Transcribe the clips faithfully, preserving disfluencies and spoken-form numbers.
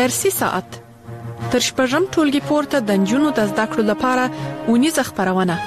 درسي ساعت تر شپږم ټولګي پورته د نجونو د زده کړو لپاره اونیزه خپرونه.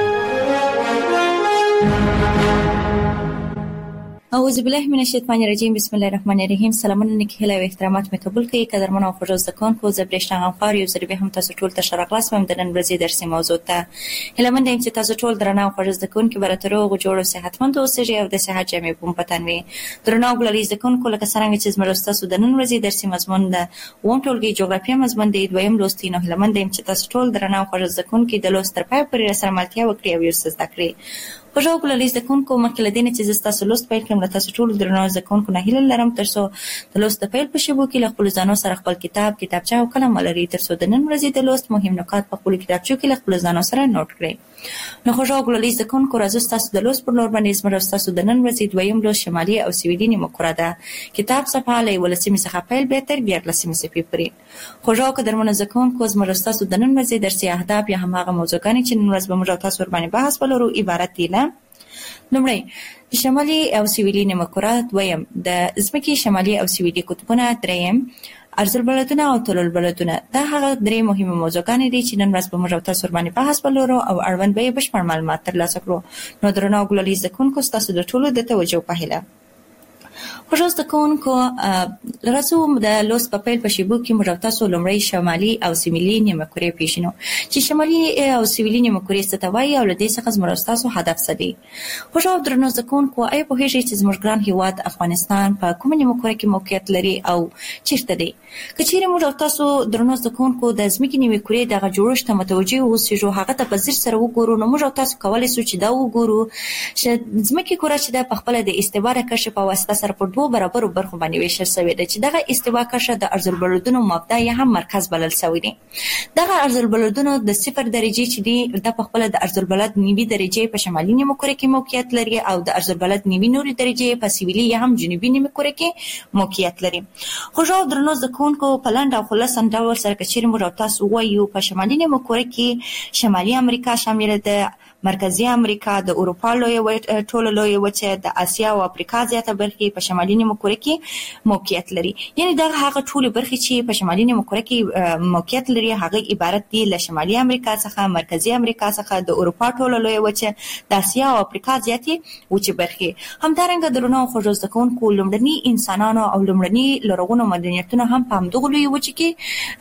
اعوذ بالله من الشیطان الرجیم. بسم الله الرحمن الرحیم. سلامونه نیکی هیله او احترامات مې قبول کړئ. قدرمن او خوږ زده کوونکو، زه برېښنا غمخوار یو ځل بیا هم تاسو ټول ته ښه راغلاست وم د نن ورځې درسي موضوع ته. هیله مند یم چې تاسو ټول درنه او خوږ زده کوونکي به راته روغ جوړ او صحتمند اوسئ او د صحت جامې په مو په تن وي. درنه او ګلالي زده کوونکو، لکه څرنګه چې زموږ ستاسو د نن ورځې درسي مضمون د اووم ټولګي جغرافیه مضمون دی دویم لوست. نو هیله مند یم چې تاسو ټول درنه او خوږ زده کوونکي د لوست تر پایه پورې راسره ملتیا وکړئ او یې زده کړئ. خوږ او ګلالي زده کوونکو، مخکې له دې نه چې زه ستاسو لوست پیل کړم، له تاسو ټولو درنو زده کوونکو نه هیله لرم تر څو د لوست د پیل په شیبو کې له خپلو ځانو سره خپل کتاب، کتابچه او قلم ولرئ تر څو د نن ورځې د لوست مهم نکات په خپلو کتابچو کې له خپلو ځانو سره نوټ کړئ. نو خوږ او ګلالي زده کوونکو، راځو ستاسو د لوست پر لور باندې زموږ ستاسو د نن ورځې دویم لوست شمالي او سویلي نیمه کره ده. کتاب صفحه له یولسمې څخه پیل بیا تر دیارلسمې صفحې پورې. خوږ او قدرمنو زده کوونکو، زموږ ستاسو د نن ورځې درسي اهداف یا هماغه موضوعګانې چې نن ورځ به موږ او تاسو ورباندې بحث ولرو عبارت دي له: لومړی شمالي او سویلي نیمه کره، دویم د ځمکې شمالي او سویلي قطبونه، دریم عرض البلدونه او طول البلدونه. دا هغه درې مهمه موضوعګانې دي چې نن ورځ به موږ او تاسو ورباندې بحث ولرو او اړوند به یې بشپړ معلومات ترلاسه کړو. نو درنو او ګلالي زده کوونکو، ستاسو د ټولو د توجه په هیله. خوږ زده کوونکو، راځو د لوست په پیل په شیبو کې موږ او تاسو لومړی شمالي او سویلي نیمه کرې پیژنو چې شمالي او سویلي نیمه کرې څه ته وایي او له دې څخه زموږ او ستاسو هدف څه دی. خوږ او درنو زده کوونکو، آیا پوهېږئ چې زموږ ګران هېواد افغانستان په کومه نیمه کره کې موقعیت لري او چیرته دی؟ که چیرې موږ او تاسو درنو زده کوونکو د ځمکې نیمې کرې دغه جوړښت ته متوجه اوسېږو، هغه ته په ځیر سره وګورو، نو موږ او تاسو کولی شو چې دا وګورو چې ځمکې کره چې ده په خپله د استوا د کرښې په واسطه سره په دوو برابرو برخو باندې ویشل شوې ده چې دغه استوا کرښه د عرض البلدونو مبدا یا هم مرکز بلل شوی دی. دغه عرض البلدونو د صفر درجې چې دی د په خپله د عرض البلد نیوي درجې په شمالي نیمه کره کې موقعیت لري او د عرض البلد نیوي نوري درجې په سویلي یا هم جنوبي نیمه کره کې موقعیت لري. خوږ او درنو زده کوونکو، په لنډ او خلاصه ډول سره که چیرې موږ او تاسو ووایو په شمالي نیمه کره کې شمالي امریکا شامله ده، مرکزي امریکا، د اروپا لویه ټوله لویه وچه، د اسیا او افریقا زیاته برخې په شمالي نیمه کره کې موقعیت لري. یعنې دغه هغه ټولې برخې چې په شمالي نیمه کره کې موقعیت لري هغه عبارت دي له شمالي امریکا څخه، مرکزي امریکا څخه، د اروپا ټوله لویه وچه، د اسیا او افریقا زیاتې وچې برخې. همدارنګه درنو او خوږو زده کوونکو، لومړني انسانانو او لومړني لرغونو مدنیتونو هم په همدغو لویې وچې کې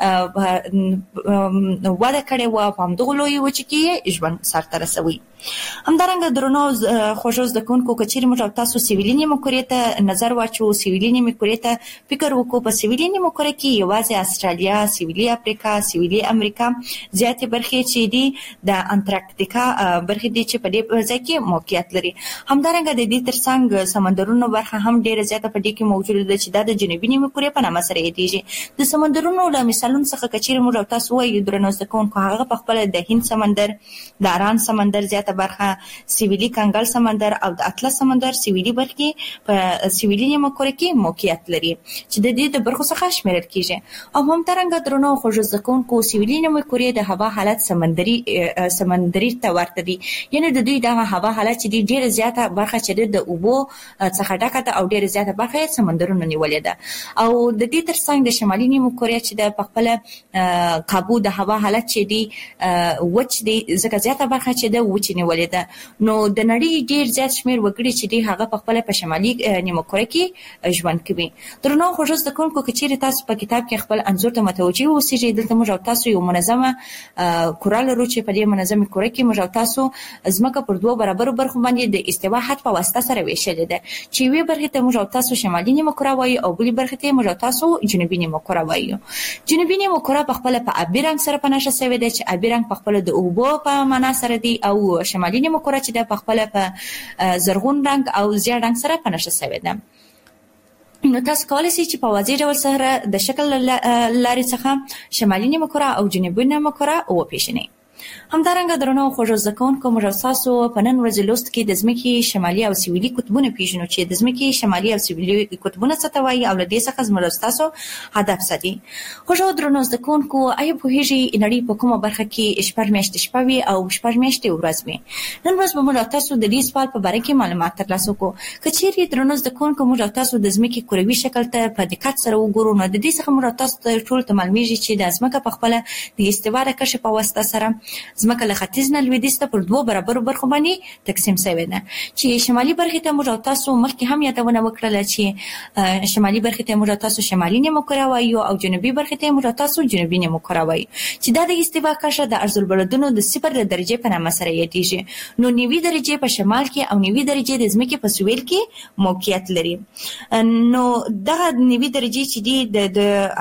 وده کړې وه، په همدغو لویې وچې کې ژوند سرته رسوي. همدارنګه درنو خوږو زده کوونکو، که چیرې موږ او تاسو سویلي نیمه کرې ته نظر واچوو، سویلي نیمه کرې ته فکر وکړو، په سویلي نیمه کره کې یوازې استرالیا، سویلي افریقا، سویلي امریکا زیاتې برخې چې دي د انټارکټیکا برخې دي چې په دې ځای کې موقعیت لري. همدارنګه د دې ترڅنګ سمندرونو برخه هم ډېره زیاته په دې کې موجوده ده چې دا د جنوبي نیمه کرې په نامه سره یادېږي. د سمندرونو له مثالونو څخه که چیرې موږ او تاسو ووایو درنو زده کوونکو، هغه په خپله د هند سمندر، د اران سمندر زیاته برخه، سویلي کنګل سمندر او د اطلس سمندر سویلي برخې په سویلي نیمه کره کې موقعیت لري چې د دې د برخو څخه شمیرل کیږي. او همدارنګه درنو خوږو زده کوونکو، سویلي نیمه کرې د هوا حالت سمندري سمندري ته ورته دی. یعنې د دوی دغه هوا حالت چې دی ډېره زیاته برخه چې د اوبو څخه ډکه ده او ډېره زیاته برخه یې سمندرونو نیولې ده. او د دې ترڅنګ د شمالي نیمه کره چې د په خپله کابو د هوا حالت چې دی وچ دی، ځکه زیاته برخه چې د وچې نیولې ده. نو د نړۍ ډېر زیات شمېر وګړي چې دی هغه په خپله په شمالي نیمه کره کې ژوند کوي. درنو خوږو زده کوونکو، که چیرې تاسو په کتاب کې خپل انځور ته متوجه اوسېږئ، دلته موږ او تاسو یو منظمه کره لرو چې په دې منظمې کره کې موږ او تاسو ځمکه پر دوو برابرو برخو باندې د استوا خط په واسطه سره ویشلې ده چې یوې برخې ته موږ او تاسو شمالي نیمه کره وایو او بلې برخې ته موږ او تاسو جنوبي نیمه کره وایو. جنوبي نیمه کره په خپله په آبي رنګ سره په نښه شوې ده چې آبي رنګ په خپله د اوبو په معنا سره دی، او شمالي نیمه کره چې ده په خپله په زرغون رنګ او زیړ رنګ سره په نښه شوې ده. نو تاسو کولی شئ چې په واضح ډول سره د شکل لارې څخه شمالي نیمه کره او جنوبي نیمه کره وپېژنئ. همدارنګه درنو خوږو زده کوونکو موږ تاسو په نن ورځ لوست کې د ځمکې شمالي او سویلي قطبونه پیژنو چې د ځمکې شمالي او سویلي قطبونه څه ته وایي او له دې څخه موږ تاسو هدف ساتي. خوږو درنو زده کوونکو آیا پوهیږئ نړۍ په کومه برخه کې شپږ میاشتې شپه وي او شپږ میاشتې ورځ وي؟ نن ورځ به موږ تاسو د دې سوال په باره کې معلومات ترلاسه کړو. که چیرې درنو زده کوونکو موږ تاسو د ځمکې کروي شکل ته په دقت سره وګورو نو د دې څخه موږ تاسو ته ټول ته معلومیږي چې د ځمکه په خپله د استوا د کشف په واسطه سره ځمکه له ختیځ نه لویدیځ ته پر دوه برابرو برخو باندې تقسیم شوې ده چې شمالي برخې ته موږ تاسو مخکې هم یادونه وکړله چې شمالي برخې ته موږ تاسو شمالي نیمه کره وایو او جنوبي برخې ته موږ تاسو جنوبي نیمه کره وایو چې دا د استوا کشه د ارض البلدونو د صفر درجه په نامه سره یادېږي. نو نیوي درجه په شمال کې او نیوي درجه د ځمکې په سویل کې موقعیت لري. نو دغه نیوي درجه چې دی د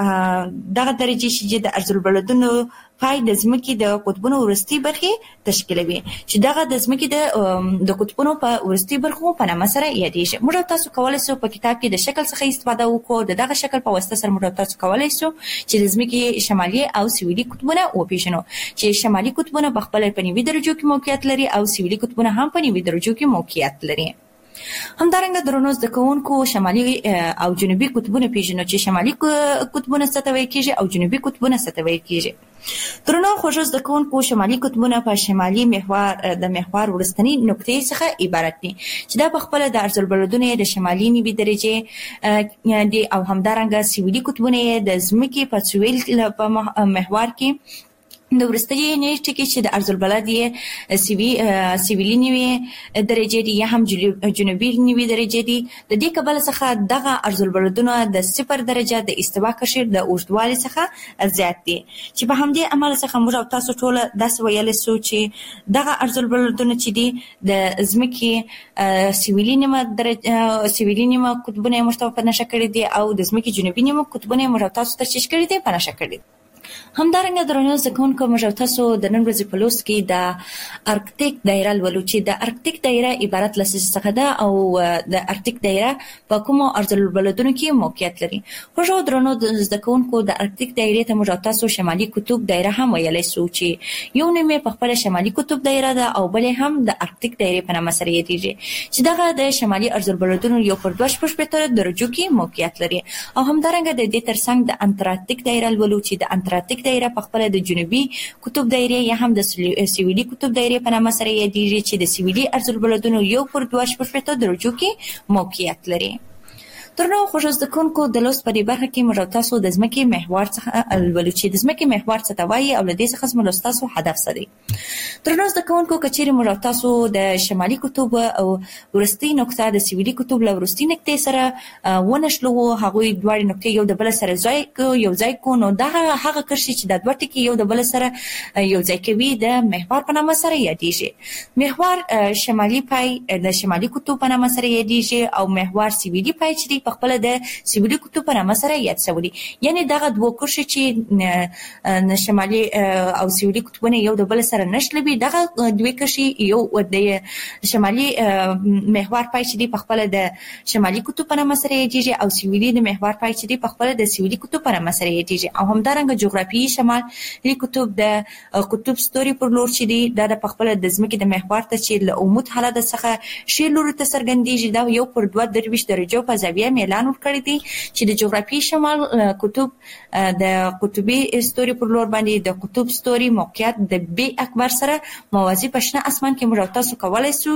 دغه درجه چې د ارض البلدونو پای د ځمکې د قطبونو وروستي برخې تشکیلوي چې دغه د ځمکې د د قطبونو په وروستي برخو په نامه سره یادېږي. موږ تاسو کولی شو په کتاب کې د شکل څخه استفاده وکړو. د دغه شکل په واسطه سره موږ تاسو کولی شو چې د ځمکې شمالي او سویلي قطبونه وپیژنو چې شمالي قطبونه په خپل په نیوي درجو کې موقعیت لري او سویلي قطبونه هم په نیوي درجو کې موقعیت لري. همدارنګه درنو زده کوونکو شمالي او جنوبي قطبونه پیژنو چې شمالي قطبونه څه ته ویل کېږي او جنوبي قطبونه څه ته ویل کېږي. درنو خوږو زده کوونکو شمالي قطبونه په شمالي محور د محور وروستنۍ نقطې څخه عبارت دي چې دا په خپله د ارض البلدونو د شمالي نیوي درجې دي او همدارنګه سویلي قطبونه د ځمکې په سویل په محور کې د وروستۍ نیټې کې چې د ارض البلد یې سوي سویلي نیوي درجې دي یا هم جنوبي نیوي درجې دي. د دې کبله څخه دغه ارض البلدونه د صفر درجه د استوا کشر د اوږدوالي څخه زیات دي چې په همدې عمل څخه موږ تاسو ټول داسې ویلی سو چې دغه ارض البلدونه چې دي د ځمکې سویلي نیمه درجه سویلي نیمه قطبونه یې موږ ته په نښه کړي دي او د ځمکې جنوبي نیمه قطبونه یې موږ تاسو ته چیش کړي دي په نښه کړي دي. همدارنګه درنو زده کوونکو موږ تاسو د نن ورځې په لوست کې د ارکټیک دایره لولو چې د ارکټیک دایره عبارت له څه څخه ده او د ارکټیک دایره په کومو ارض البلدونو کې موقعیت لري. خوږو درنو زده کوونکو د ارکټیک دایرې ته موږ تاسو شمالي قطب دایره هم ویلی سو چې یو نوم یې په خپله شمالي قطب دایره ده او بل هم د ارکټیک دایرې په نامه سره یادېږي چې دغه د شمالي ارض البلدونو یو پر دوه شپږ شپېته درجو کې موقعیت لري. او همدارنګه د دې ترڅنګ د انټارکټیک دایره لولو چې د انټارکټیک دایره په خپله د جنوبي قطب دایرې یا هم د سویلي قطب دایرې په نامه سره یادېږي چې د سویلي ارض البلدونو یو پر دوه شپږ شپېته درجو کې موقعیت لري. درنو خوږو زده کوونکو د لوست په دې برخه کې موږ تاسو د ځمکې محور څخه لولو چې د ځمکې محور څه ته وایي او له دې څخه زموږ تاسو هدف څه دی. درنو زده کوونکو که چیرې موږ تاسو د شمالي قطب او وروستۍ نقطه د سویلي قطب له وروستۍ نقطې سره ونښلوو هغوی دواړې نقطې یو د بل سره ځای یو ځای کو نو دغه هغه کرښې چې د دوه ټکي یو د بل سره یو ځای کوي د محور په نامه سره یادېږي. محور شمالي پای د شمالي قطب په نامه سره یادېږي او محور سویلي پای چې په خپل د سویلي قطب په نامه سره یاد شوی. یعنی دغه دوه کرښې چې شمالي او سویلي قطبونه یو د بل سره نښلوي دغه دوه کرښې یو د شمالي محور پای چې دی په خپل د شمالي قطب په نامه سره یادېږي او سویلي د محور پای چې دی په خپل د سویلي قطب په نامه سره یادېږي. او همدارنګه جغرافیایي شمالي قطب د قطب ستوري پر لور چې دی دا د خپل د ځمکې د محور ته چې له عمود حالت څخه ښي لوري ته څرګندېږي دا یو پر دوه درویشت درجو په زاویه اعلان ورکړی دی چې د جغرافیایي شمال قطب د قطبي ستوري پر لور باندې د قطب ستوري موقعیت د بي اکبر سره موازي په شنه اسمان کې موږ تاسو کولی شو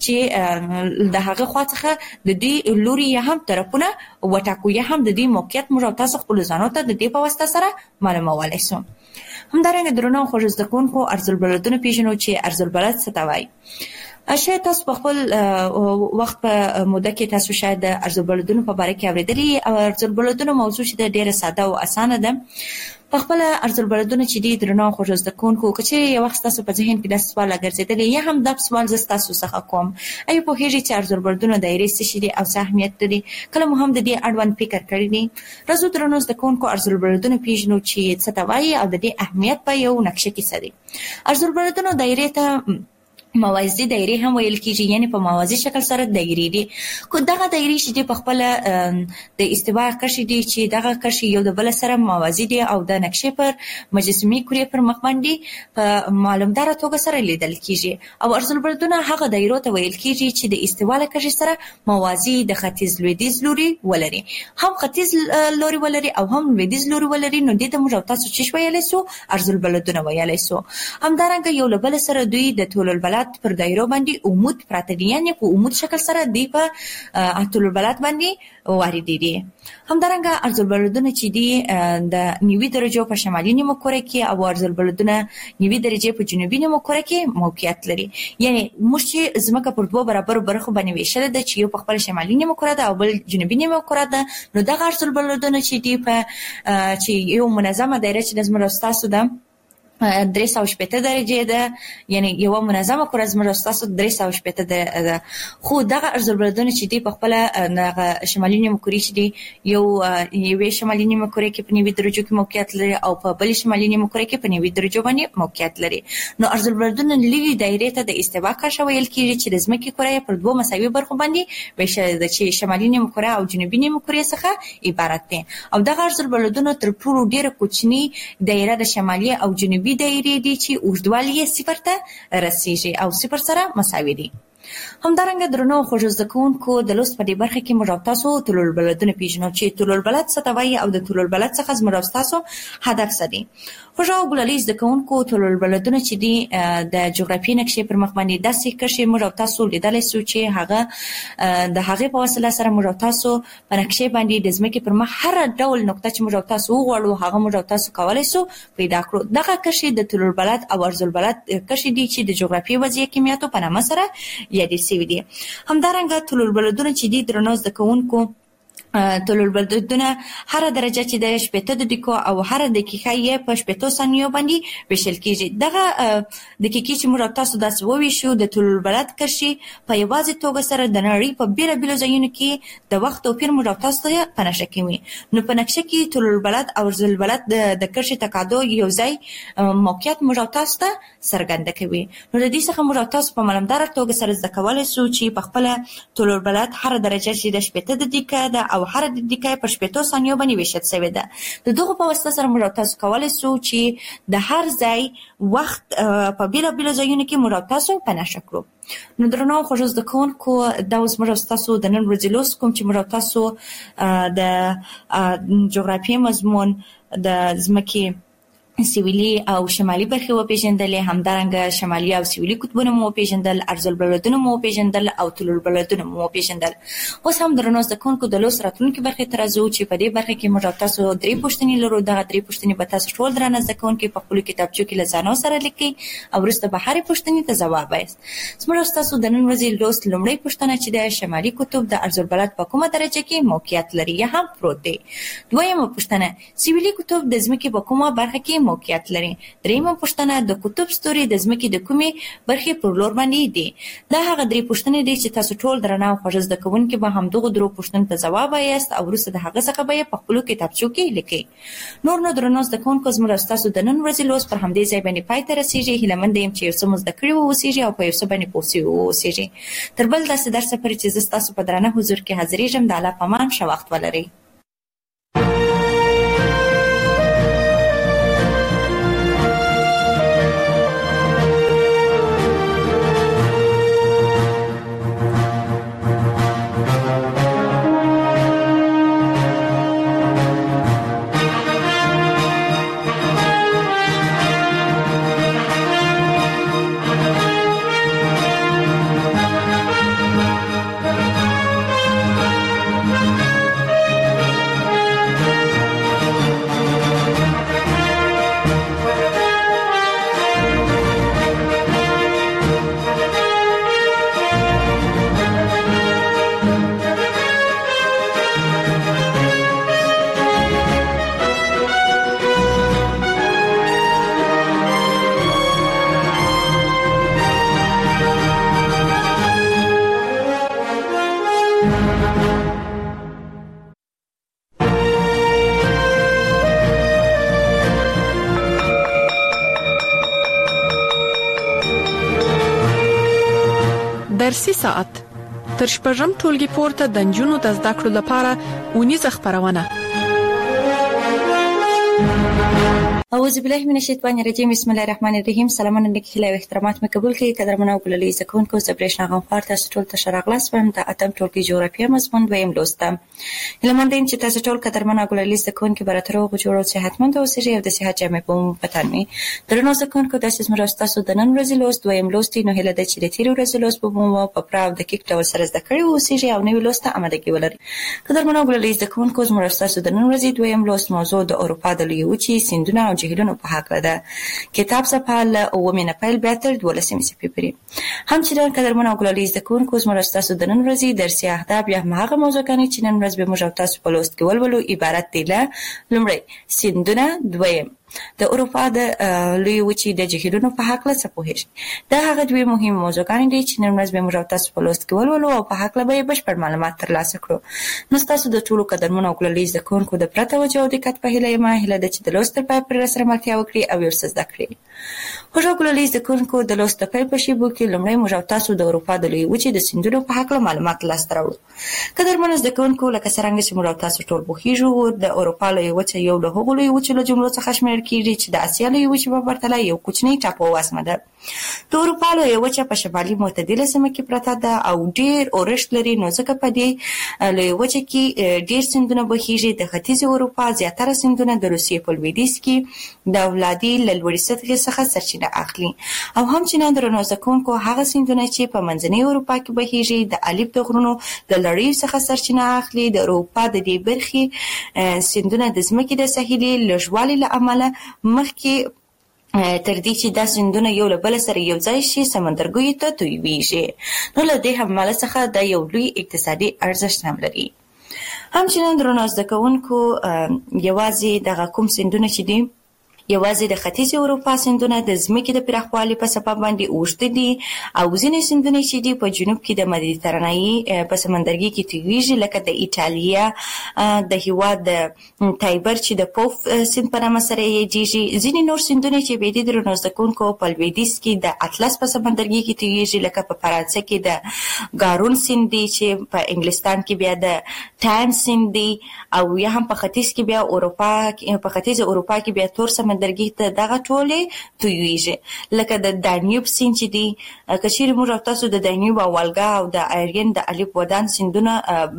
چې د هغه خوا څخه د دې لوري یا هم طرفونه وټاکو یا هم د دې موقعیت موږ تاسو خپلو ځانو ته د دې په واسطه سره معلومولی شو. همدارنګه درنو خوږو زده کوونکو ارض البلدونه پیژنو چې ارض البلد څه ته وایي. شاید تاسو په خپل وخت په موده کې تاسو شاید د ارض البلدونو په باره کې اورېدلي او ارض البلدونو موضوع چې ده ډېره ساده او اسانه ده. په خپله ارض البلدونه چې دي درنو خوږو زده کوونکو که چیرې یو وخت ستاسو په ذهن کې داسې سوال راګرځېدلی یا هم دا سوال زه ستاسو څخه کوم ایا پوهېږئ چې ارض البلدونه دایرې څه شي دي او څه اهمیت لري؟ کله مو هم د دې اړوند فکر کړی دی؟ راځو درنو زده کوونکو ارض البلدونه پیژنو چې څه ته وایي او د دې اهمیت په یو نقشه کې څه دی. ارض البلدونو دایرې ته موازي دایره هم ویل کیږي، یعنی په موازي شکل سره دایره دي. کو دغه دایره چې په خپل د استوا قشي دي چې دغه قشي یو د بل سره موازي دي او د نقشې پر مجسمي کورې پر مخ باندې په معلومدار توګه سره لیدل کیږي. او عرض البلدونه هغه دایرو ته ویل کیږي چې د استوا له قشي سره موازي د ختیځ لویدیځ لوري ولري، هم ختیځ لوري ولري او هم لویدیځ لوري ولري. نو د موږ تاسو چې ویلای سو عرض البلدونه ویلای سو. همدارنګه یو له بل سره دوی د طول البلد پر دایرو باندې عمود پراته دي، یعنی په عمود شکل سره دی په طول البلد باندې وارد دي. همدارنګه عرض البلدونه چې دي د نیوي درجو په شمالي نیمه کره کې او عرض البلدونه نیوي درجه په جنوبي نیمه کره کې موقعیت لري. یعنی موږ چې زمکه پر دوه برابر برخو باندې ویشل ده چې یو په خپل شمالي نیمه کره ده او بل جنوبي نیمه کره ده. نو دغه عرض البلدونه چې دي په چې یو منظمه دایره چې د زموږ تاسو ده درې سوه شپېته درجې ده، یعنی یو منظمه کره زموږ تاسو درې سوه شپېته ده. خو دغه عرض البلدونه چې دی په خپل دغه شمالي نیمه کره چې دی یو یو شمالي نیمه کره کې په نیوي درجو کې موقعیت لري او په بل شمالي نیمه کره کې په نیوي درجو باندې موقعیت لري. نو عرض البلدونه لوی دایره ته د استوا قشه ویل کیږي چې د ځمکې کره پر دوه مساوي برخو باندې ویشل ده چې شمالي نیمه کره او جنوبي نیمه کره څخه عبارت دي. او دغه عرض البلدونه تر ټولو ډیره کوچنی دایره د شمالي او جنوبي دایره دي چې اوږدوالی صفر ته رسیږي او صفر سره مساوي دي. همدارنګه درنو خوږ زده کوونکو د لوست په دې برخه کې موږ تاسو طول البلدونه پیژنو چې طول البلد څه ته وایي او د طول البلد څخه زموږ تاسو هدف څه دی. خوږ او ګلالي زده کوونکو طول البلدونه چې دي د جغرافیې نقشې پر مخ باندې داسې کشي موږ تاسو لیدلی سو چې هغه د هغې په وسیله سره موږ تاسو په نقشې باندې د ځمکې پر مخ هر ډول نقطه چې موږ تاسو وغواړو هغه موږ تاسو کولای سو پیدا کړو. دغه کشي د طول البلد او عرض البلد کشي دي چې د جغرافیې وضعیت کمیاتو په نامه سره یادې شوي دي. همدارنګه طول البلدونه چې دي درنو زده کوونکو طول البلدونه هر درجه چې د شپېته دقیقو او هر دقیقه یې په شپېته ثانیو باندې ویشل کیږي. دغه دقیقې چې موږ تاسو داسې وویشو د طول البلد کشي په یوازې توګه سره د نړۍ په بیلابیلو ځایونو کې د وخت توپیر موږ تاسو ته په نقشه کوي. نو په نقشه کې طول البلد او عرض البلد د کشي تقاضا یو ځای موقعیت موږ تاسو ته څرګنده کوي. نو د دې څخه موږ تاسو په معلومدار توګه سره زده کولای سو چې په خپل طول البلد هر درجه چې د شپېته دقیقه ده او هر دقیقه په شپېته ثانیو باندې ویشل شوی ده. د دغه په واسطه سره موږ تاسو کولای سو چې د هر ځای وخت په بیلابیلو ځایونو کې موږ تاسو په نښه کړو. نو درنو خوږ زده کوونکو دا اوس موږ تاسو د نن ورځې لوست کوم چې موږ تاسو د جغرافیې مضمون د ځمکې سویلي او شمالي برخې وپېژندلې، همدارنګه شمالي او سویلي قطبونه مو وپېژندل، عرض البلدونه مو وپېژندل او طول البلدونه مو وپېژندل. اوس هم درنو زده کوونکو د لوست راتلونکي برخې ته راځو چې په دې برخه کې موږ تاسو درې پوښتنې لرو. دغه درې پوښتنې به تاسو ټول درنه زده کوونکي په خپلو کتابچو کې له ځانو سره لیکئ او وروسته به هرې پوښتنې ته ځواب وایاست. زموږ تاسو د نن ورځې لوست لومړۍ پوښتنه چې د شمالي قطب د عرض البلد په کومه درجه کې موقعیت لري یا هم پروت دی. دویمه پوښتنه سویلي قطب د ځمکې په کومه برخه کې موقعیت لري. دریمه پوښتنه د قطب ستوري د ځمکې د کومې برخې پر لور باندې دي. دا هغه درې پوښتنې دي چې تاسو ټول درنه او خوږ زده کوونکي به همدغو درو پوښتنو ته ځواب وایاست او وروسته د هغه څخه به یې په خپلو کتابچو کې لیکئ. نور نو درنو زده کوونکو زموږ ستاسو د نن ورځې لوست پر همدې ځای باندې پای ته رسیږي. هیله مند یم چې یو څه مو زده کړي واوسیږي او په یو څه باندې پوه سوي واوسیږي. تر بل داسې درسه پورې چې زه ستاسو په درانه حضور کې حاضرېږم د الله په امان ښه وخت ولرئ. درسي ساعت تر شپږم ټولګي پورته د نجونو د زده کړو لپاره اونیزه خپرونه. اعوذ بالله من الشیطان الرجیم. بسم الله الرحمن الرحیم. سلامونه نیکی او احترامات مې قبول کړئ. قدرمنو ګلالي زکونکو زبرېښنا غنفار تاسو ټول ته شراغلاس وم د اتم ټولګي جغرافیه مضمون دویم لوستم. هیلمندیم چې تاسو ټول قدرمنو ګلالي زکونکو براترو غوړو صحتمند اوسئ او د صحت جامې په پتن می. درنو زکونکو د سیس مرسته تاسو د نن ورځې لوست دویم لوست نو هله د چې د تیر ورځې لوست په مو په پراو د کیک ډول سره زده کړی اوسئ او نوې لوست آمادګي ولرئ. قدرمنو ګلالي زکونکو مرسته تاسو د نن ورځې دویم لوست موضوع د اروپا د لوی وچې سیندونه او جهیلونو په حق ده. کتاب صفحه ل اومه نپایل بیاتر دولسمه صفحه پرې. همچنین قدرمنو ګلالي زکونکو مرسته تاسو د نن ورځې درسي اهداف یا هغه موضوعګانی چې نن ورځ به موږ تاسو په لوست کې ولولو عبارت دي له لومړی سیندونه، دویم د اروپا د لوی وچې د جهیلونو په حق له سپوهش. دا هغه دوی مهم موضوعګان دي چې نن ورځ به موږ تاسو په لوست کې ولولو او په حق له به بشپړ معلومات ترلاسه کړو. نو تاسو د ټولو قدرمنو ګلالي زکونکو د پرته توجه او دقت په هیله ما هیله د چې د لوست په پر سره ملتیا وکړي او یو څه زده کړئ. خوږو ګلالي زکونکو د لوست په په شی بو کې لومړی موږ تاسو د اروپا د لوی وچې د سیندونو په حق له معلومات ترلاسه راوړو. قدرمنو زکونکو لکه څنګه چې موږ تاسو ټول بوخیږو د اروپا لوی وچې یو له هغو لوی وچې له جملو څخه شمیرل کیږي چې د اسیا لوی وچې په پرتله یو کوچنی ټاپو واسمه ده. د اروپا لوی وچه په شمالي معتدله سیمه کې پرته ده او ډیر اورښت لري، نو ځکه په دې لوی وچه کې ډیر سیندونه بهیږي. د ختیځ اروپا زیاتره سیندونه د روسیې په لویدیځ کې د ولادي له لوړې سطحې څخه سرچینه اخلي او همچنین درنو زکونکو هغه سیندونه چې په منځنۍ اروپا کې بهیږي د الپ د غرونو د لړۍ څخه سرچینه اخلي. د اروپا د دې برخې سیندونه د ځمکې د ساحلي لږوالي له امله مخکې تر دې چې دا سیندونه یو له بل سره یو ځای شي سمندرګیو ته تویږي. نو له دې حواله څخه دا یو لوی اقتصادي ارزښت هم لري. همچنین درنو زده کوونکو یوازې دغه کوم سیندونه چې دي یوازې د ختیځ اروپا سیندونه د ځمکې د پراخوالي په سبب باندې اوږده دي او ځینې سیندونه چې دي په جنوب کې د مدیترانه‌ای په سمندرګي کې تویږي لکه د ایټالیا د هیواد د تایبر چې د پوف سیند په نامه سره یادېږي. ځینې نور سیندونه چې به دي درنو زده کوونکو په لویدیځ کې د اطلس په سمندرګي کې تویږي لکه په فرانسه کې د ګارون سیند دی چې په انګلستان کې بیا د ټایم سیند دی او یا هم په ختیځ کې بیا اروپا په ختیځ اروپا کې بیا تور سمندرګي ته دغه ټولې تویږي لکه د دانیوب سیند چې دی. که چیرې موږ تاسو د دانیوب او والګا او د آیرین د الپ ودان سیندونه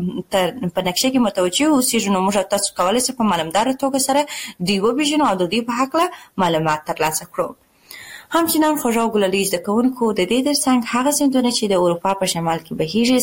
په نقشه کې متوجه اوسئ نو موږ تاسو کولای شئ په معلومدار توګه سره دوی وپېژنو او د دوی په هکله معلومات ترلاسه کړو. همچنان خوږو ګلالي زده کوونکو د دې ترڅنګ هغه سیندونه چې د اروپا په شمال کې بهیږي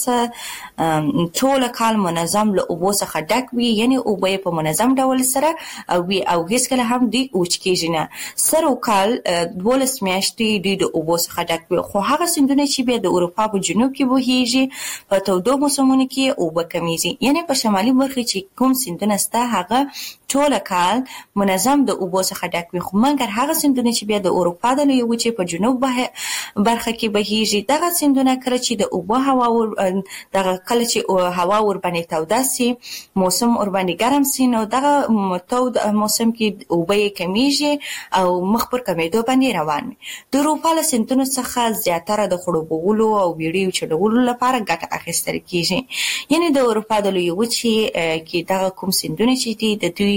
سنه ټول کال منظم له اوبو څخه ډک وي، یعنی اوبه په منظم ډول سره وي او هیڅکله هم دوی وچ کیږي نه. سر او کال دولس میاشتې دوی د اوبو څخه ډک وي. خو هغه سیندونه چې بیا د اروپا په جنوب کې بهیږي په تودو موسمونو کې اوبه کمیږي، یعنی په شمالي برخه چې کوم سیندونه سته هغه ټول کال منظم د اوبو څخه ډک وي. خو مګر هغه سیندونه چې بیا د اروپا د لوی وچې په جنوب برخه کې بهیږي دغه سیندونه کله چې د اوبو هوا دغه کله چې هوا ور باندې توده سي موسم ور باندې ګرم سي نو دغه تود موسم کې اوبه کمیږي او مخ پر کمیدو باندې روان وي. د اروپا له سیندونو څخه زیاتره د خړوبولو او ویډیو چلولو لپاره ګټه اخیستل کیږي. یعنی د اروپا د لوی وچې کې دغه کوم سیندونه چې دي د دوی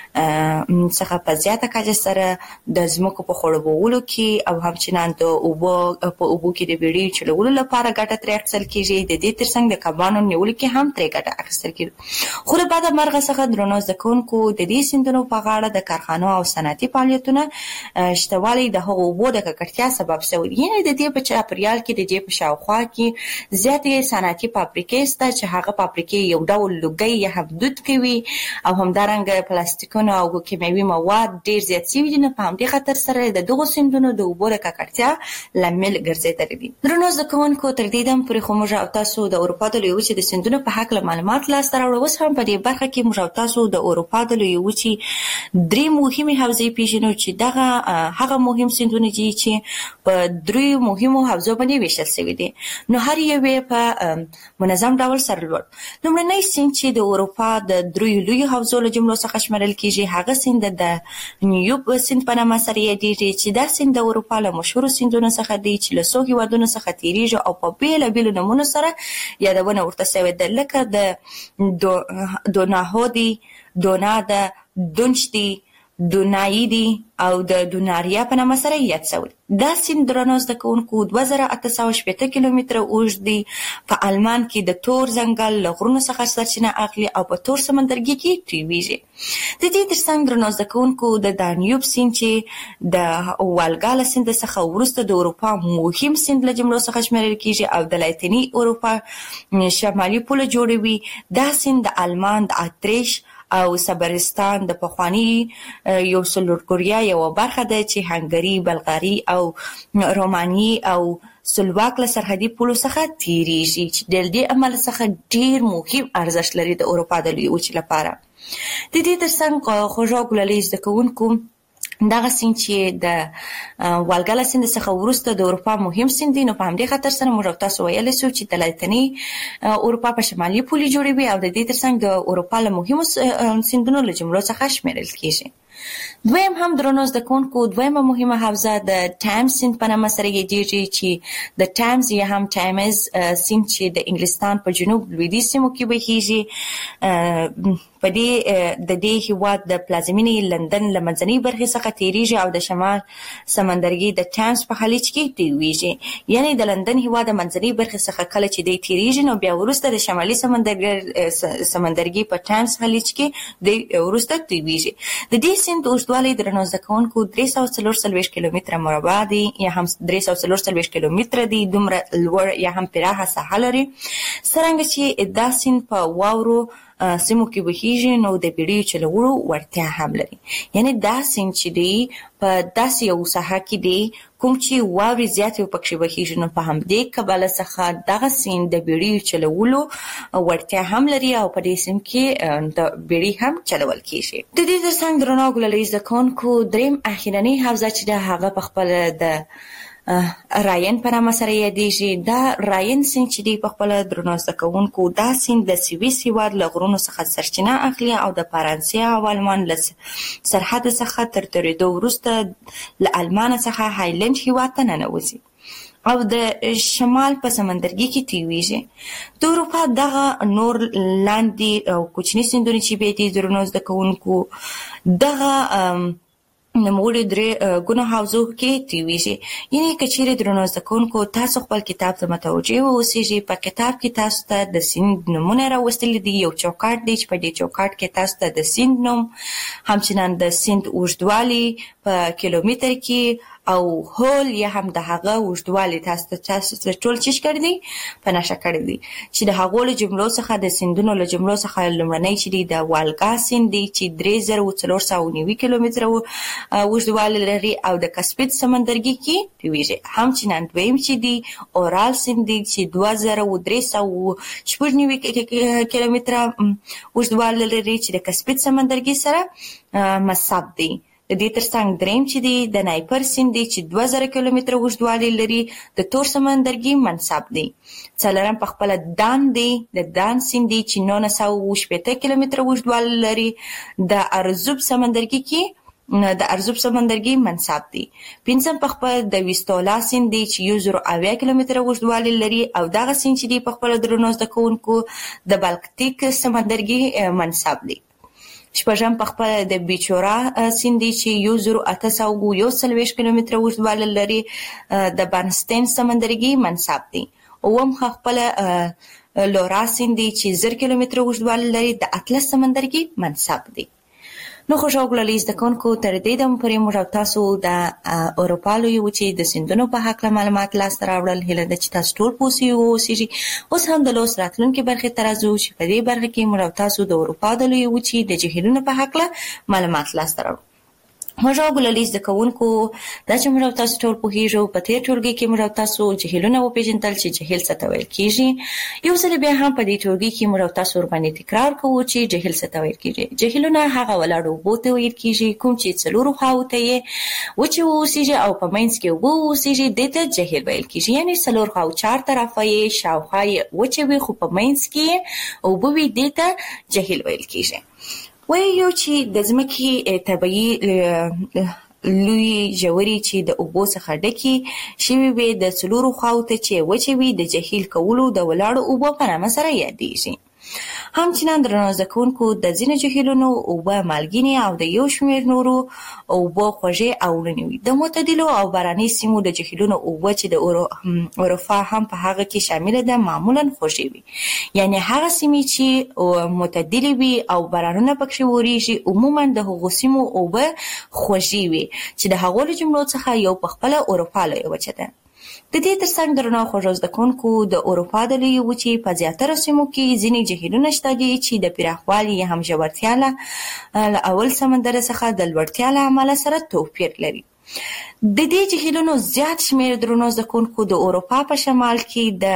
څخه په زیاته کچه سره د ځمکو په خړوبولو کې او همچنان د اوبو په اوبو کې د ویډیو چلولو لپاره ګټه ترې اخیستل کیږي. د دې ترڅنګ د کبانو نیولو کې هم ترې ګټه اخیستل کیږي. خو له بعده مرغه څخه درنو زده کوونکو د دې سیندونو په غاړه د کارخانو او صنعتي فعالیتونه شتوالی د هغو اوبو د ککړتیا سبب شوی. یعنی د دې په چاپیریال کې د دې په شاوخوا کې زیاتې صنعتي فابریکې شته چې هغه فابریکې یو ډول لوګي یا هم دود کوي او همدارنګه پلاستیکونه او کیمیاوي مواد ډیر زیات شوي دي. په همدې خاطر سره د دغو سیندونو د اوبو د ککړتیا لامل ګرځېدلی دي. درنو زده کوونکو تر دې دم پورې خو موږ او تاسو د اروپا د لوی وچې د سیندونو په هکله معلومات لاسته راوړو. اوس هم په دې برخه کې موږ او تاسو د اروپا د لوی وچې درې مهمې حوزې پیژنو چې دغه هغه مهم سیندونه دي چې په درې مهمو حوزو باندې ویشل شوي دي. نو هر یو په منظم ډول سره لوړ. لومړنی سیند چې د اروپا د درې لوی حوزو له جملو څخه شمارل کیږي. هغه سیند د نیوب سیند په نامه سره یادېږي چې دا سیند د اروپا له مشهورو سیندونو څخه دی چې له څو هیوادونو څخه تیریږي او په بېلابېلو نومونو سره یادونه ورته شوې ده، لکه د دوناهو دی، دونا ده، دونش دی، دونایی دی او د دوناریا په نامه سره یاد شوی. دا سیند درنو زده کوونکو دوه زره اته سوه شپېته کیلومتره اوږد دی. په آلمان کې د تور ځنګل له غرونو څخه سرچینه اخلي او په تور سمندرګي کې تویږي. د دې ترڅنګ درنو زده کوونکو د دانیوب سیند چې د والګا له سیند څخه وروسته د اروپا مهم سیند له جملو څخه شمیرل کیږي او د لاتینی اروپا شمالي پوله جوړوي. دا سیند د آلمان د اتریش او صبرستان د پخوانی یو سلورکوریا یو برخه ده چې هنګری، بلغاري او روماني او سلواک له سرحدي پولو څخه تیریږي چې د دې عمل څخه ډیر مهم ارزښت لري د اروپا د لوی وچې لپاره. د دې ترڅنګ خوږو ګلالي زده کوونکو دغه سیند چې د والګا له سیند څخه وروسته د اروپا مهم سیند دی، نو په همدې خاطر سره موږ تاسو ویلی شو چې د لاتیني اروپا په شمالي پولې جوړوي او د دې ترڅنګ د اروپا له مهمو سیندونو له جملو څخه شمیرل کیږي. دویم هم درنو زده کوونکو دویمه مهمه حوزه د ټایمز سیند په نامه سره یادېږي چې د ټایمز یا هم ټایمز سیند چې د انګلستان په جنوب لویدیځ سیمو کې بهیږي. په دې د دې هیواد د پلازمینې لندن له منځنۍ برخې څخه تیریږي او د شمال سمندرګي د ټایمز په خلیج کې تویږي. یعنی د لندن هیواد د منځنۍ برخې څخه کله چې دی تیریږي نو بیا وروسته د شمالي سمندرګي سمندرګي په ټایمز خلیج کې د وروسته تویږي. د دې سیند اوږدوالی درنو زده کوونکو درې سوه څلور څلوېښت کیلومتره مربع دی یا هم درې سوه څلور څلوېښت کیلومتره دی. دومره لوړ یا هم پراخه ساحه لري. څرنګه چې دا سیند په واورو سیمو کې بهیږي نو د بیړیو چلولو وړتیا هم لري. یعنی دا سیند چې دی په داسې یو ساحه کې دی کوم چې واورې زیاتې پکښې بهیږي نو په همدې کبله څخه دغه سیند د بیړیو چلولو وړتیا هم لري او په دې سیند کې د بیړۍ هم چلول کیږي. د دې ترڅنګ درنو ګلالي زده کوونکو دریم اخرنۍ حوزه چې ده هغه پخپله د راین په نامه سره یادېږي. دا راین سیند چې دی پخپله درنو زده کوونکو دا سیند د سویس هیواد له غرونو څخه سرچینه اخلي او د فرانسې او آلمان له سرحد څخه تر تېرېدو وروسته له آلمان څخه هایلند هیواد ته ننوځي او د شمال په سمندرګي کې تویږي. د اروپا دغه نور لاندې او کوچني سیندونه چې بیا دي درنو زده کوونکو دغه نوموړي درې ګونه حوزو کې تویږي. یعنې که چیرې درنو زده کوونکو تاسو خپل کتاب ته متوجه واوسیږئ، په کتاب کې تاسو ته د سیند نومونه راوستلي دي. یو چوکاټ دی چې په دې چوکاټ کې تاسو ته د سیند نوم، همچنان د سیند اوږدوالی په کیلومتر کې او هول یا هم د هغه اوږدوالی تاسو ته تاسو ته ټول چیش کړی دی په نښه کړی دی چې د هغو له جملو څخه د سیندونو له جملو څخه لومړنی چې دی د والګا سیند دی چې درې زره څلور سوه نوي کیلومتره اوږدوالی لري او د کسپین سمندرګي کې تویږي. همچنان دویم چې دی اورال سیند دی چې دوه زره درې سوه شپږ نوي کیلومتره اوږدوالی لري چې د کسپین سمندرګي سره مصب دی. د دې ترڅنګ دریم چې دی د نایپر سیند دی چې دوه زره کیلومتره اوږدوالی لري د تور سمندرګي منصب دی. څلورم پخپله دان دی د دان سیند دی چې نهه سوه شپېته کیلومتره اوږدوالی لري د ارزوب سمندرګي کې د ارزوب سمندرګي منصب دی. پنځم پخپله د ویستولا سیند دی چې یو زره اویا کیلومتره اوږدوالی لري او دغه سیند چې دی پخپله درنو زده کوونکو د بالکتیک سمندرګي منصب دی. شپږم پخپله د بیچورا سیند دی چې یو زره اته سوه یو څلوېښت کیلومتره اوږدوالی لري د بارنسټین سمندرګي منصب دی. اووم پخپله لورا سیند دی چې زر کیلومتره اوږدوالی لري د اطلس سمندرګي منصب دی. نو خوږو ګلالي زده کوونکو تر دې دمه پورې موږ او تاسو د اروپا لویې وچې د سیندونو په هکله معلومات لاسته راوړل. هیله ده چې تاسو ټول پوه واوسیږئ. اوس هم د لوست راتلونکې برخې ته راځو چې په دې برخه کې موږ او تاسو د اروپا د لویې وچې د جهیلونو په هکله معلومات لاسته راوړو. خوږو ګلالي زده کوونکو دا چې موږ او تاسو ټول پوهېږو په تېر ټولګي کې موږ او تاسو جهیلونه وپېژندل چې جهیل څه ته ویل کېږي. یو ځل بیا هم په دې ټولګي کې موږ او تاسو ورباندې تکرار کوو چې جهیل څه ته ویل کېږي. جهیلونه هغه ولاړو اوبو ته ویل کېږي کوم چې څلورو خواوو ته یې وچې واوسېږي او په منځ کې اوبه واوسېږي، دې ته جهیل ویل کېږي. یعنې څلور خواو چار طرفه یې شاوخوا یې وچې وي خو په منځ کې اوبه وي، دې ته جهیل ویل کېږي. وایو چې د ځمکې طبیعي لوی ژورې چې د اوبو څخه ډکې شوي وي د څلورو خواو ته چې وچې وي د جهیل کولو د ولاړو اوبو په نامه سره یادېږي. همچنان درنو زده کوونکو د ځینو جهیلونو اوبه مالګینې او د یو شمېر نورو اوبه خوږې او روڼې وي. د معتدلو او باراني سیمو د جهیلونو اوبه چې د اروپا هم په هغه کې شامله ده معمولا خوږې وي. یعنې هغه سیمې چې معتدلې وي او بارانونه پکښې وریږي عموما د هغو سیمو اوبه خوږې وي چې د هغو له جملو څخه یو په خپله اروپا لویه وچه ده. د دې ترڅنګ درنو خوږو زده کوونکو د اروپا د لویې وچې په زیاتره سیمو کې ځینې جهیلونه شته دي چې د پراخوالي یا هم ژورتیا له اول سمندر څخه د لوړتیا له امله سره توپیر لري. د دې جهیلونو زیات شمېر درنو زده کوونکو د اروپا په شمال کې د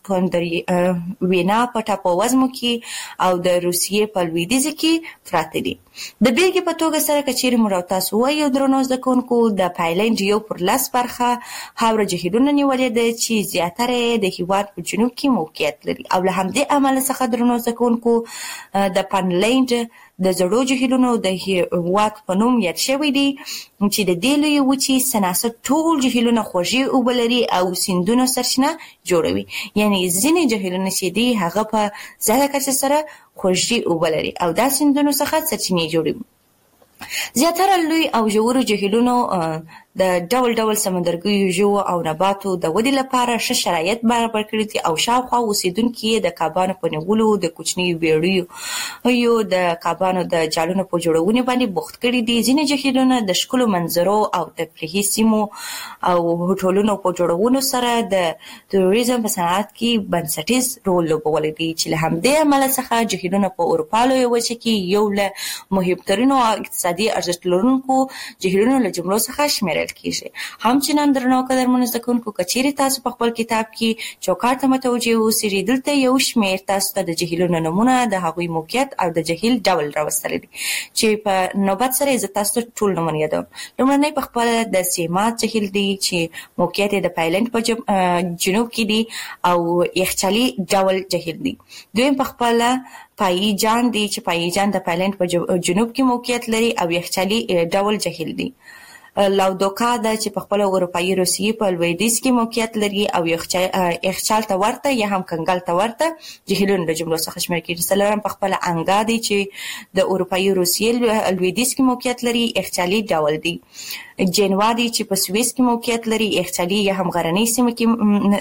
اسکندرینا په ټاپووزمو کې او د روسیې په لویدیځ کې پراته دي. د بیلګې په توګه سره که چیرې موږ تاسو وایو درنو زده کوونکو د پایلنډ یو پر لس برخه هاوره جهیلونه نیولې ده چې زیاتره یې د هېواد په جنوب کې موقعیت لري او له همدې امله څخه درنو زده کوونکو د فنلنډ د زړو جهیلونو د هېواد په نوم یاد شوی دی چې د دې لویې وچې سناسر ټول جهیلونه خوږې اوبه لري او سیندونو سرچینه جوړوي. یعنې ځینې جهیلونه چې دي هغه په زیاته کچه سره خوږې اوبه لري او دا سیندونو څخه سرچینې جوړوي. زیاتره لوی او ژورو جهیلونو د ډول ډول سمندرګیو ژوو او نباتو د ودې لپاره ښه شرایط برابر کړي دي او شاوخوا اوسېدونکي یې د کبانو په نیولو د کوچنیو بیړیو یو د کبانو د جالونو په جوړونې باندې بوخت کړي دي. ځینې جهیلونه د ښکلو منظرو او تفریحي سیمو او هوټلونو په جوړولو سره د توریزم په صنعت کې بنسټیز رول لوبولی دی چې له همدې امله څخه جهیلونه په اروپا لویه وچه کې یو له مهمترینو اقتصادي ارزښت لرونکو جهیلونو له جملو څخه شمیرل کیږي. همچنان درنو قدرمنو زده کوونکو که چیرې تاسو په خپل کتاب کې چوکاټ ته متوجه اوسئ دلته یو شمېر تاسو ته د جهیلونو نومونه د هغوی موقعیت او د جهیل ډول راوستلی دی چې په نوبت سره زه تاسو ته ټول نومونه یادوم. لومړنی په خپله د سیمات جهیل دی چې موقعیت یې د پایلنډ په جنوب کې دی او یخچالي ډول جهیل دی. دویم په خپله پایی جان دی چې پایی جان د پایلنډ په جنوب کې موقعیت لري او یخچالي ډول جهیل دی. لاودوکا ده چې په خپله اروپایي روسیې په لویدیځ کې موقعیت لري او یخچال ته ورته یا هم کنګل ته ورته جهیلونو د جملو څخه شمیرل کېږي. څلورم په خپله انګا دی چې د اروپایي روسیې لویدیځ کې موقعیت لري یخچالي ډول دی. جنوا دی چې په سویس کې موقعیت لري یخچالي یا هم غرنۍ سیمه کې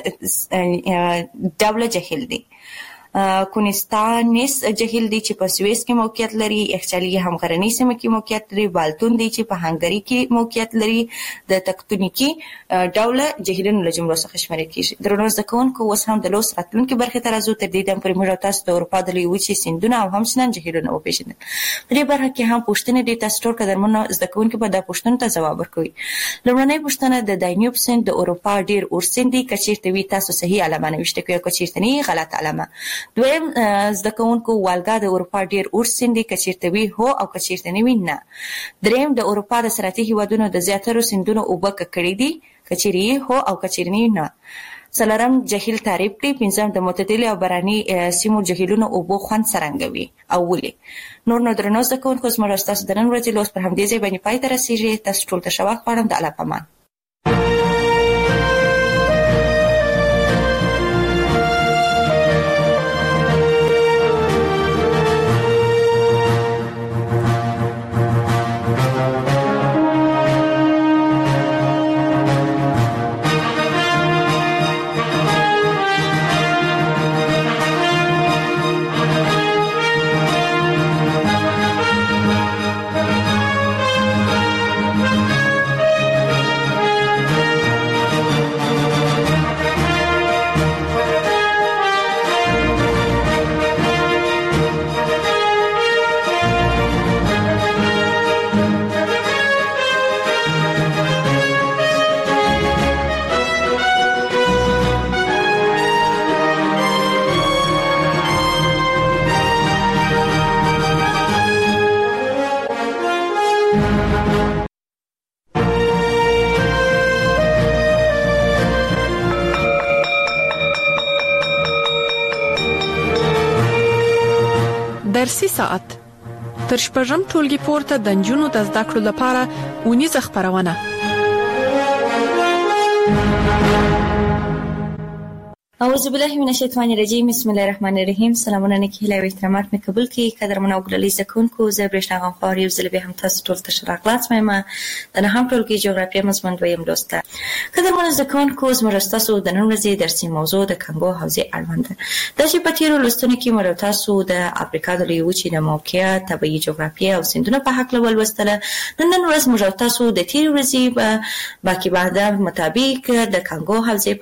ډوله جهیل دی. کونستانس جهیل دی چې په سویس کې موقعیت لري یخچالي هم غرنۍ سیمه کې موقعیت لري. بالتون دی چې په هنګري کې موقعیت لري د تکتونیکي ډوله جهیلونو له جملو څخه شمیرل کېږي. درنو زده کوونکو اوس هم د لوست راتلونکي برخې ته راځو. تر دې دمه پورې موږ تاسو د اروپا د لویې وچې سیندونه او همچنان جهیلونه وپېژندل. په دې برخه کې هم پوښتنې دي تاسو ټول قدرمنو زده کوونکي به دا پوښتنو ته ځواب ورکوي. لومړنۍ پوښتنه د دانیوب سیند د اروپا ډېر اور سیند دی. که چېرته وي تاسو صحیح علامه نوشته کړئ او که چېرته نه غلط علامه. دویم زده کوونکو والګا د اروپا ډېر اور سیند دی. که چېرته وي هو او که چېرته نه وي نه. دریم د اروپا د صنعتي هېوادونو د زیاترو سیندونو اوبه ککړې دي. که چېرې هو او که چېرې نه وي نه. څلورم جهیل تعریف کړئ. پنځم د معتدلې او باراني سیمو جهیلونو اوبو خوند څرنګه وي او ولې. نور نو درنو زده کوونکو زموږ ستاسو د نن ورځې لوست پر همدې ځای باندې پای ته رسېږي. تاسو ټول ته ښه وخت غواړم. د الله په امان. درسي ساعت تر شپږم ټولګي پورته د نجونو د زده کړو لپاره اونیزه خبرونه. اعوذ بالله من الشیطان الرجیم. بسم الله الرحمن الرحیم. سلامونه نیکه او احترامات مې قبول کړئ. قدرمن او ګرالي زکونکو زه برېښنا غنخوار یو ځل به هم تاسو ټول ته ښه راغلاست مېم د نهم ټولګي جغرافیه مضمون دویم لوسته. قدرمن زکونکو زموږ تاسو د نن ورځې درسي موضوع د کانګو حوزې اړوند ده. دا چې په تیرو لوستونو کې موږ تاسو د افریقا د لویې وچې د موقعیت، طبیعي جغرافیه او سیندونو په هکله ولوستله. نن ورځ موږ تاسو د تیرو ورځې په باقي بعده مطابق د کانګو حوزې